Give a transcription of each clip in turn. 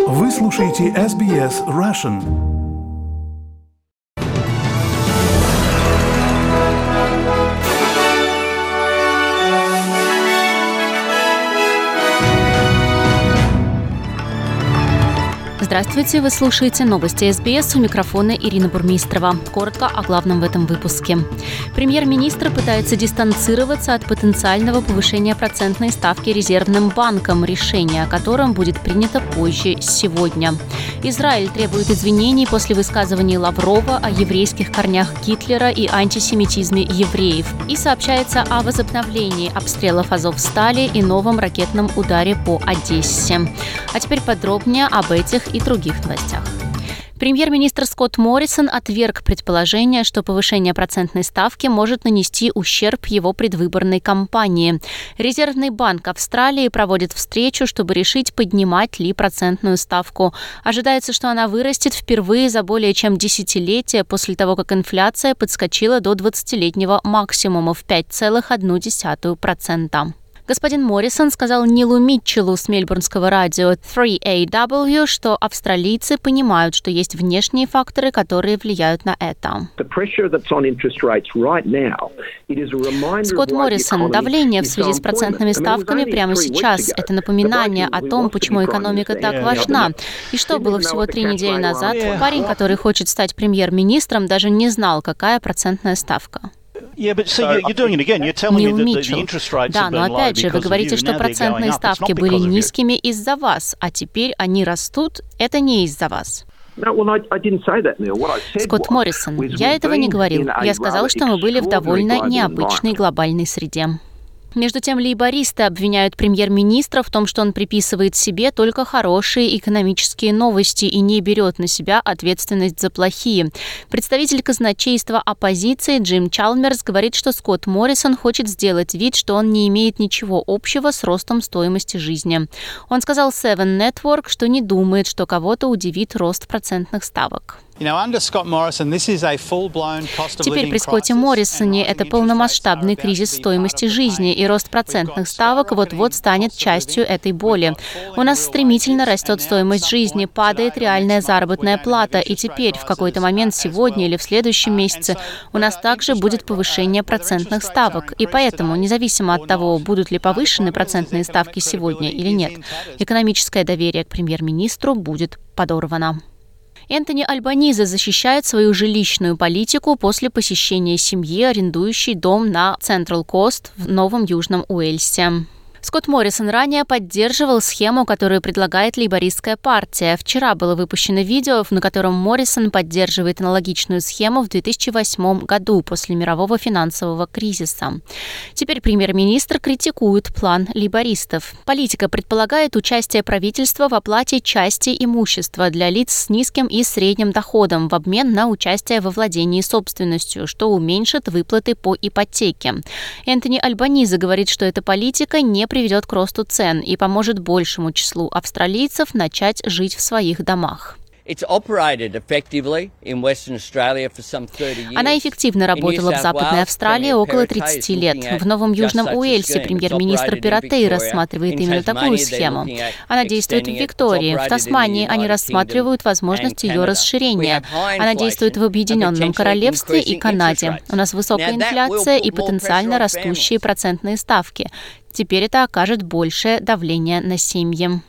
Вы слушаете SBS Russian. Здравствуйте, вы слушаете новости СБС, у микрофона Ирина Бурмистрова. Коротко о главном в этом выпуске. Премьер-министр пытается дистанцироваться от потенциального повышения процентной ставки резервным банком, решение о котором будет принято позже сегодня. Израиль требует извинений после высказываний Лаврова о еврейских корнях Гитлера и антисемитизме евреев. И сообщается о возобновлении обстрелов Азовстали и новом ракетном ударе по Одессе. А теперь подробнее об этих и других новостях. Премьер-министр Скотт Моррисон отверг предположение, что повышение процентной ставки может нанести ущерб его предвыборной кампании. Резервный банк Австралии проводит встречу, чтобы решить, поднимать ли процентную ставку. Ожидается, что она вырастет впервые за более чем десятилетие после того, как инфляция подскочила до 20-летнего максимума в 5,1%. Господин Моррисон сказал Нилу Митчеллу с мельбурнского радио 3AW, что австралийцы понимают, что есть внешние факторы, которые влияют на это. Скотт Моррисон, давление в связи с процентными ставками прямо сейчас – это напоминание о том, почему экономика так важна. И что было всего 3 недели назад? Парень, который хочет стать премьер-министром, даже не знал, какая процентная ставка. Нил Митчелл. Да, но опять же, вы говорите, что процентные ставки были низкими из-за вас, а теперь они растут. Это не из-за вас. Скотт Моррисон, я этого не говорил. Я сказал, что мы были в довольно необычной глобальной среде. Между тем, лейбористы обвиняют премьер-министра в том, что он приписывает себе только хорошие экономические новости и не берет на себя ответственность за плохие. Представитель казначейства оппозиции Джим Чалмерс говорит, что Скотт Моррисон хочет сделать вид, что он не имеет ничего общего с ростом стоимости жизни. Он сказал Seven Network, что не думает, что кого-то удивит рост процентных ставок. Теперь при Скотте Моррисоне это полномасштабный кризис стоимости жизни, и рост процентных ставок вот-вот станет частью этой боли. У нас стремительно растет стоимость жизни, падает реальная заработная плата, и теперь в какой-то момент сегодня или в следующем месяце у нас также будет повышение процентных ставок. И поэтому, независимо от того, будут ли повышены процентные ставки сегодня или нет, экономическое доверие к премьер-министру будет подорвано. Энтони Альбанизе защищает свою жилищную политику после посещения семьи, арендующей дом на Централ Кост в Новом Южном Уэльсе. Скотт Моррисон ранее поддерживал схему, которую предлагает лейбористская партия. Вчера было выпущено видео, на котором Моррисон поддерживает аналогичную схему в 2008 году после мирового финансового кризиса. Теперь премьер-министр критикует план лейбористов. Политика предполагает участие правительства в оплате части имущества для лиц с низким и средним доходом в обмен на участие во владении собственностью, что уменьшит выплаты по ипотеке. Энтони Альбанизе говорит, что эта политика не приведет к росту цен и поможет большему числу австралийцев начать жить в своих домах. Она эффективно работала в Западной Австралии около 30 лет. В Новом Южном Уэльсе премьер-министр Пиратей рассматривает именно такую схему. Она действует в Виктории. В Тасмании они рассматривают возможность ее расширения. Она действует в Объединенном Королевстве и Канаде. У нас высокая инфляция и потенциально растущие процентные ставки. Теперь это окажет большее давление на семьи.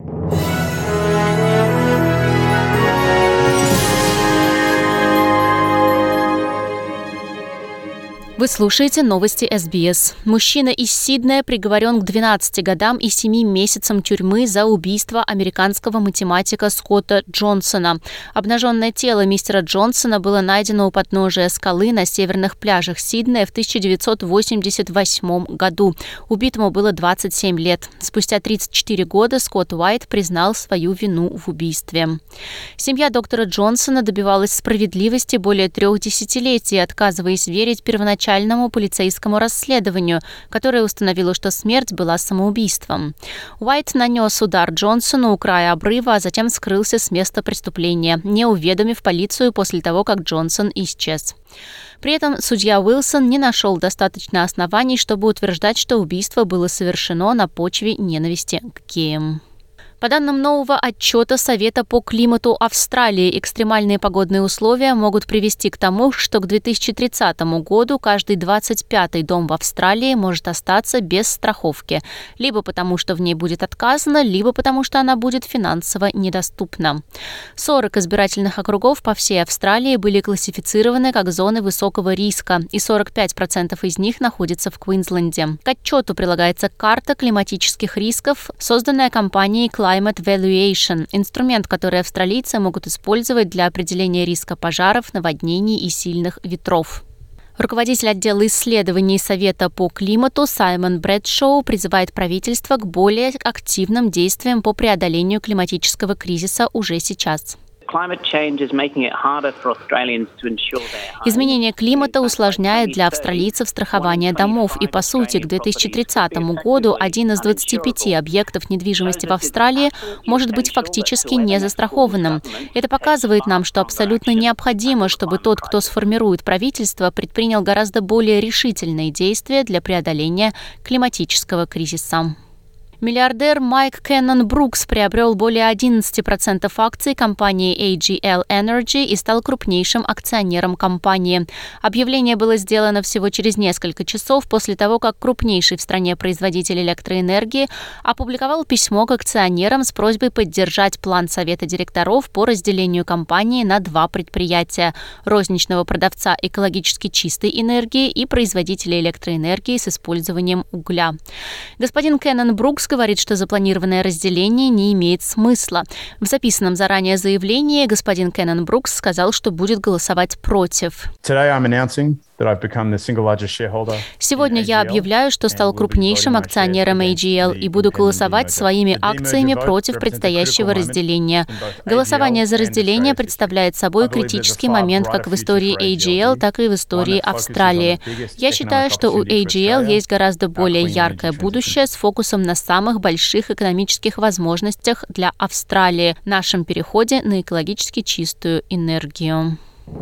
Вы слушаете новости СБС. Мужчина из Сиднея приговорен к 12 годам и 7 месяцам тюрьмы за убийство американского математика Скотта Джонсона. Обнаженное тело мистера Джонсона было найдено у подножия скалы на северных пляжах Сиднея в 1988 году. Убитому было 27 лет. Спустя 34 года Скотт Уайт признал свою вину в убийстве. Семья доктора Джонсона добивалась справедливости более 3 десятилетий, отказываясь верить первоначальному полицейскому расследованию, которое установило, что смерть была самоубийством. Уайт нанес удар Джонсону у края обрыва, а затем скрылся с места преступления, не уведомив полицию после того, как Джонсон исчез. При этом судья Уилсон не нашел достаточно оснований, чтобы утверждать, что убийство было совершено на почве ненависти к геям. По данным нового отчета Совета по климату Австралии, экстремальные погодные условия могут привести к тому, что к 2030 году каждый 25-й дом в Австралии может остаться без страховки, либо потому, что в ней будет отказано, либо потому, что она будет финансово недоступна. 40 избирательных округов по всей Австралии были классифицированы как зоны высокого риска, и 45% из них находятся в Квинсленде. К отчету прилагается карта климатических рисков, созданная компанией Climate Valuation, инструмент, который австралийцы могут использовать для определения риска пожаров, наводнений и сильных ветров. Руководитель отдела исследований Совета по климату Саймон Брэдшоу призывает правительство к более активным действиям по преодолению климатического кризиса уже сейчас. Изменение климата усложняет для австралийцев страхование домов, и, по сути, к 2030 году один из 25 объектов недвижимости в Австралии может быть фактически не застрахованным. Это показывает нам, что абсолютно необходимо, чтобы тот, кто сформирует правительство, предпринял гораздо более решительные действия для преодоления климатического кризиса. Миллиардер Майк Кеннон-Брукс приобрел более 11% акций компании AGL Energy и стал крупнейшим акционером компании. Объявление было сделано всего через несколько часов после того, как крупнейший в стране производитель электроэнергии опубликовал письмо к акционерам с просьбой поддержать план Совета директоров по разделению компании на два предприятия – розничного продавца экологически чистой энергии и производителя электроэнергии с использованием угля. Господин Кеннон-Брукс говорит, что запланированное разделение не имеет смысла. В записанном заранее заявлении господин Кеннон-Брукс сказал, что будет голосовать против. Сегодня я объявляю, что стал крупнейшим акционером AGL и буду голосовать своими акциями против предстоящего разделения. Голосование за разделение представляет собой критический момент как в истории AGL, так и в истории Австралии. Я считаю, что у AGL есть гораздо более яркое будущее с фокусом на самых больших экономических возможностях для Австралии, нашем переходе на экологически чистую энергию.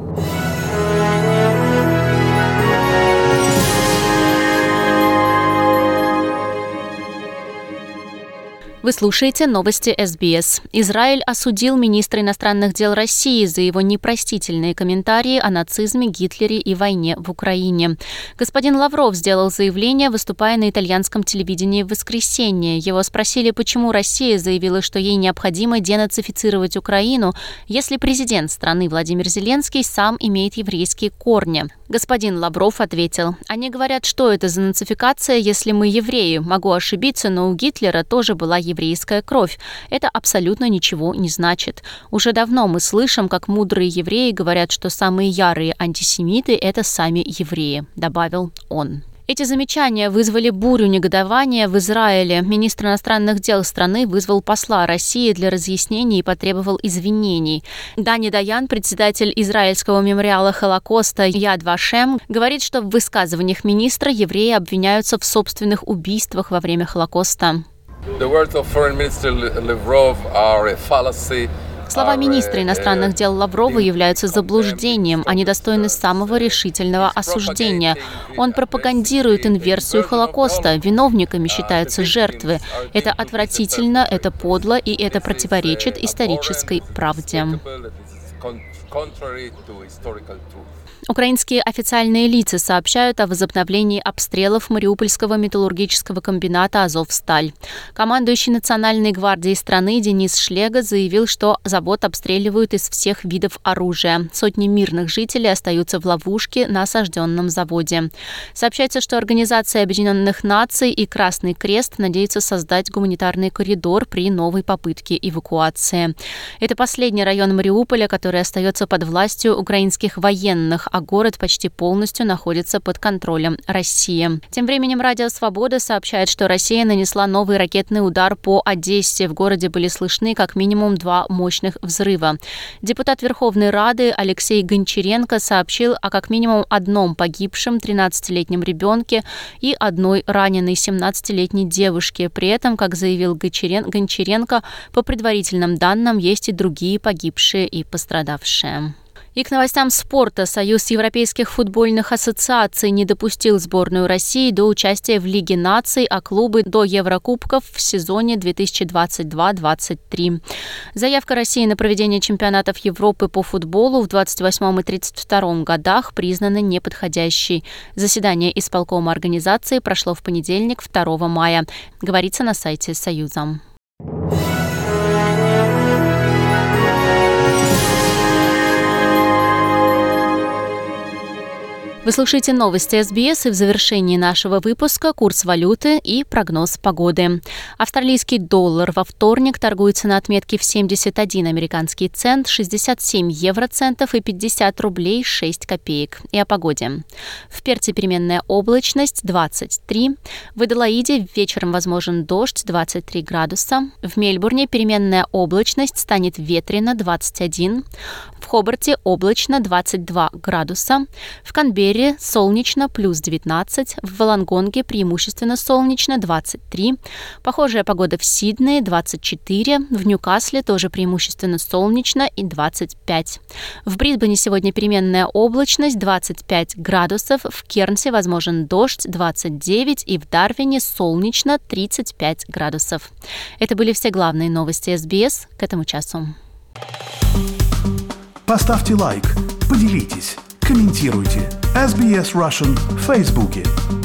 Вы слушаете новости СБС. Израиль осудил министра иностранных дел России за его непростительные комментарии о нацизме, Гитлере и войне в Украине. Господин Лавров сделал заявление, выступая на итальянском телевидении в воскресенье. Его спросили, почему Россия заявила, что ей необходимо денацифицировать Украину, если президент страны Владимир Зеленский сам имеет еврейские корни. Господин Лавров ответил: «Они говорят, что это за нацификация, если мы евреи. Могу ошибиться, но у Гитлера тоже была еврейская кровь. Это абсолютно ничего не значит. Уже давно мы слышим, как мудрые евреи говорят, что самые ярые антисемиты – это сами евреи», – добавил он. Эти замечания вызвали бурю негодования в Израиле. Министр иностранных дел страны вызвал посла России для разъяснений и потребовал извинений. Дани Даян, председатель израильского мемориала Холокоста Яд Вашем, говорит, что в высказываниях министра евреи обвиняются в собственных убийствах во время Холокоста. Слова министра иностранных дел Лаврова являются заблуждением, они достойны самого решительного осуждения. Он пропагандирует инверсию Холокоста, виновниками считаются жертвы. Это отвратительно, это подло и это противоречит исторической правде. Украинские официальные лица сообщают о возобновлении обстрелов Мариупольского металлургического комбината «Азовсталь». Командующий Национальной гвардией страны Денис Шлега заявил, что завод обстреливают из всех видов оружия. Сотни мирных жителей остаются в ловушке на осажденном заводе. Сообщается, что Организация Объединенных Наций и Красный Крест надеются создать гуманитарный коридор при новой попытке эвакуации. Это последний район Мариуполя, который остается под властью украинских военных, а город почти полностью находится под контролем России. Тем временем Радио Свобода сообщает, что Россия нанесла новый ракетный удар по Одессе. В городе были слышны как минимум 2 мощных взрыва. Депутат Верховной Рады Алексей Гончаренко сообщил о как минимум 1 погибшем 13-летнем ребенке и 1 раненой 17-летней девушке. При этом, как заявил Гончаренко, по предварительным данным есть и другие погибшие и пострадавшие. И к новостям спорта. Союз европейских футбольных ассоциаций не допустил сборную России до участия в Лиге наций, а клубы до Еврокубков в сезоне 2022-2023. Заявка России на проведение чемпионатов Европы по футболу в 28 и 32 годах признана неподходящей. Заседание исполкома организации прошло в понедельник, 2 мая. Говорится на сайте Союза. Вы слушаете новости СБС, и в завершении нашего выпуска курс валюты и прогноз погоды. Австралийский доллар во вторник торгуется на отметке в 71 американский цент, 67 евроцентов и 50 рублей 6 копеек. И о погоде. В Перте переменная облачность 23. В Аделаиде вечером возможен дождь 23 градуса. В Мельбурне переменная облачность, станет ветрено 21. В Хобарте облачно 22 градуса. В Канберре солнечно плюс 19, в Волонгонге преимущественно солнечно 23, похожая погода в Сиднее 24, в Ньюкасле тоже преимущественно солнечно и 25. В Брисбене сегодня переменная облачность 25 градусов, в Кернсе возможен дождь 29 и в Дарвине солнечно 35 градусов. Это были все главные новости СБС к этому часу. Поставьте лайк, поделитесь, комментируйте. SBS Russian в Фейсбуке.